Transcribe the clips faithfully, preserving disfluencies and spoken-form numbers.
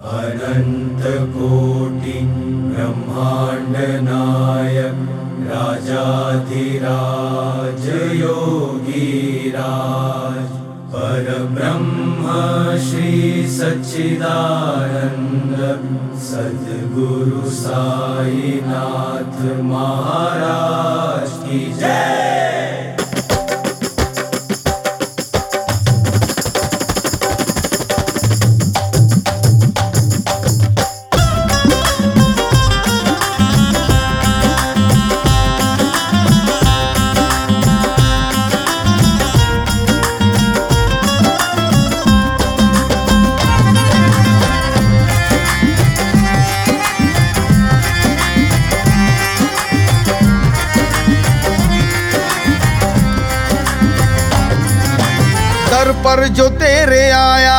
अनंत कोटि ब्रह्मांड नायक राजाधिराज योगीराज परब्रह्म श्री सच्चिदानंद सद्गुरु साईनाथ महाराज की जय। दर पर जो तेरे आया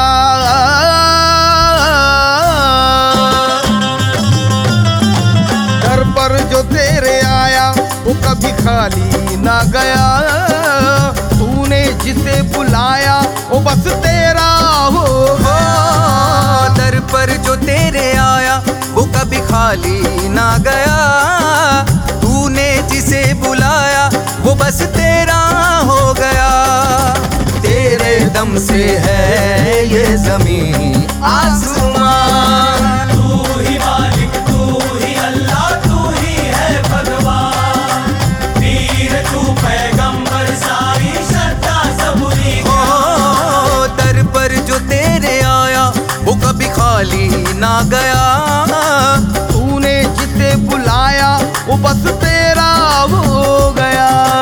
दर पर जो तेरे आया वो कभी खाली ना गया। तूने जिसे बुलाया वो बस तेरा होगा। दर पर जो तेरे आया वो कभी खाली ना गया। तूने जिसे बुलाया वो बस तेरा हो गया। तेरे दम से है ये ज़मीन आसमान। तू ही मालिक, तू ही अल्लाह, तू ही है भगवान। वीर तू पैगंबर साई श्रद्धा सबूरी। ओ दर पर जो तेरे आया वो कभी खाली ना गया। तूने जिसे बुलाया वो बस तेरा हो गया।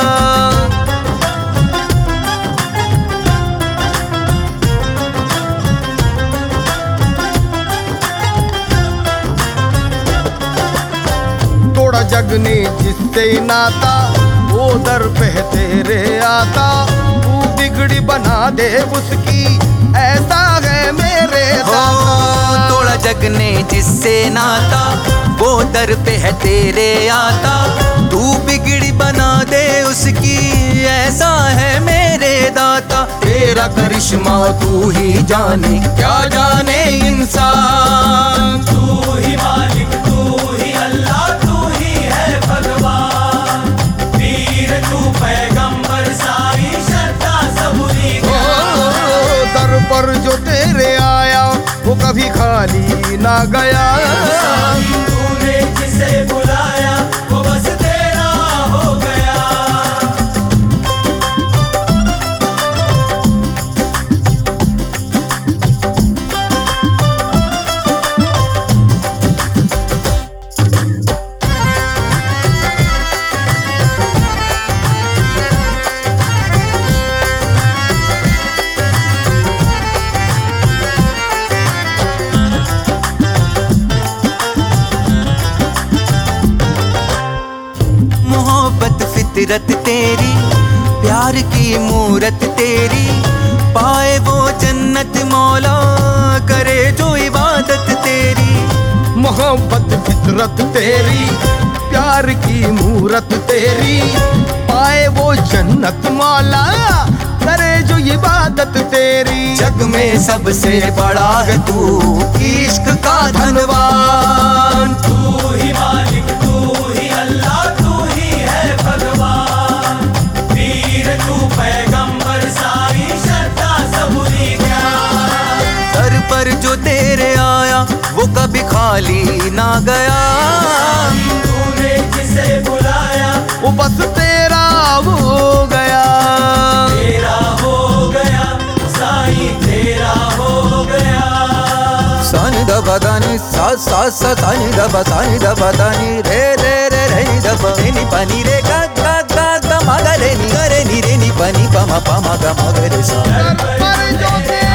तोड़ा जग ने जिससे नाता वो दर पे तेरे आता। तू बिगड़ी बना दे उसकी ऐसा है मेरे दाता। तोड़ा जग ने जिससे नाता वो दर पे है तेरे आता। तू बिगड़ी बना दे उसकी ऐसा है मेरे दाता। तेरा करिश्मा तू ही जाने क्या जाने इंसान। तू ही मालिक, तू ही अल्लाह, तू ही है भगवान। वीर तू पैगंबर साई श्रद्धा सबूरी। ओ, दर पर जो तेरे आया वो कभी खाली ना गया। तूने जिसे बुलाया वो बस तेरा हो गया। मोहब्बत फितरत तेरी, प्यार की मूरत तेरी। पाए वो जन्नत मौला करे जो इबादत तेरी। मोहब्बत फितरत तेरी, प्यार की मूरत तेरी। पाए वो जन्नत मौला करे जो इबादत तेरी। जग में सबसे बड़ा है तू इश्क का धनवान। तू ही मालिक, तू ही अल्लाह, तू ही है भगवान। वीर तू पैगंबर साई श्रद्धा सबूरी। दर पर जो तेरे आया वो कभी खाली ना गया। तूने जिसे बुलाया वो बस तेरा हो गया। तेरा हो गया साई, तेरा हो गया। सानी दबा दानी सा सा सा सानी दबा सानी दबा दानी रे रे रे रे नी दबा रे नी पानी रे गा गा गा गा मा गा रे नी गा रे नी रे नी पानी पा मा पा मा गा मा गा रे सा। दर पर जो तेरे